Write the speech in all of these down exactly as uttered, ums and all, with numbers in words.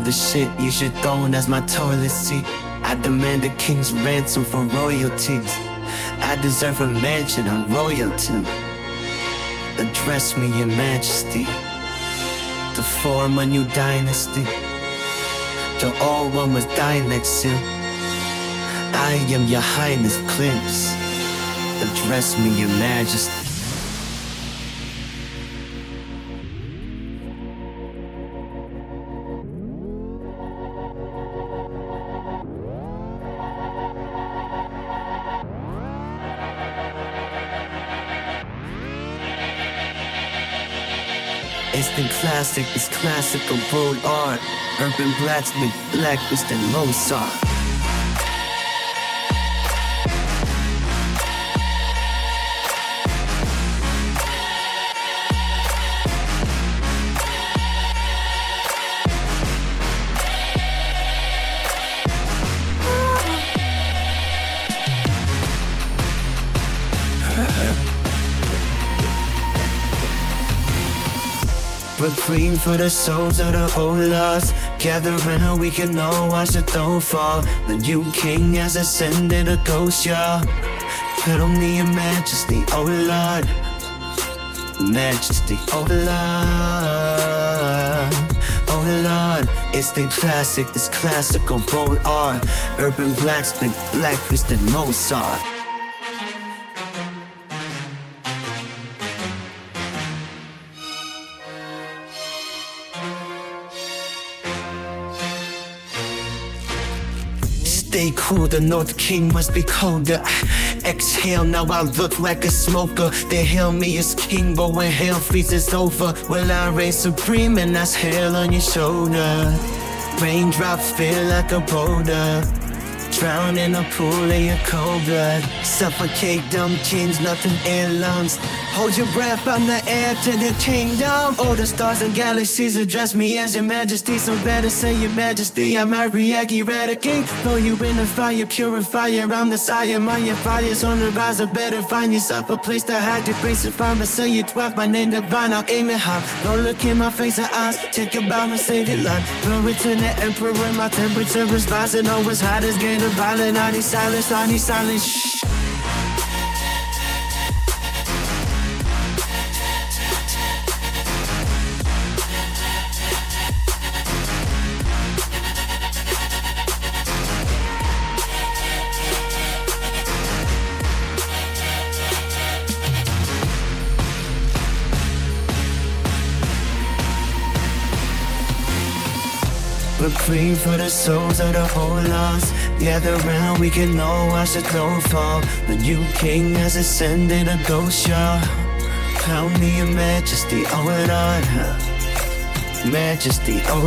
of the shit you should own as my toilet seat. I demand a king's ransom for royalties. I deserve a mansion on royalty. Address me, your majesty. To form a new dynasty. The old one was dying next to. I am your highness, Clips. Address me, your majesty. Instant classic, it's classical bold art. Urban blacksmith, Blacklist and Mozart. Reprieve for the souls of the old lost. Gather round, we can all watch the throne fall. The new king has ascended, a ghost, y'all. Pedal me, your majesty, oh Lord. Majesty, oh Lord. Oh Lord, it's the classic, it's classical bold art. Urban blacksmith, Blacklist and Mozart. Stay cool, the North King must be colder. Exhale, now I look like a smoker. They hail me as king, but when hell freezes over, will I reign supreme and that's hell on your shoulder. Raindrops feel like a boulder. Drown in a pool of your cold blood. Suffocate dumb kings, nothing air lungs. Hold your breath, I'm the heir to the kingdom. All the stars and galaxies address me as your majesty. So better say your majesty, I might react, eradicate. Throw you in the fire, purifier, I'm the sire. My fire's on the rise, I better find yourself a place to hide your grace. If I'm a say you twelve, my name divine, I'll aim it high. Don't look in my face or eyes, take a bow and say the line. Glory to the emperor, my temperature is rising. Always hot as getting violent, I need silence, I need silence, shh. Reprieve for the souls of the whole lost. Gather round, we can all watch the throne fall. The new king has ascended, a ghost, y'all. Crown me your majesty, oh Lord. Majesty, oh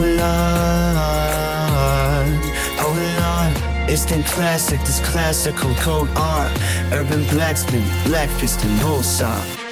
Lord. Oh Lord, instant classic, this classical cold art. Urban blacksmith, Blacklist and Mozart.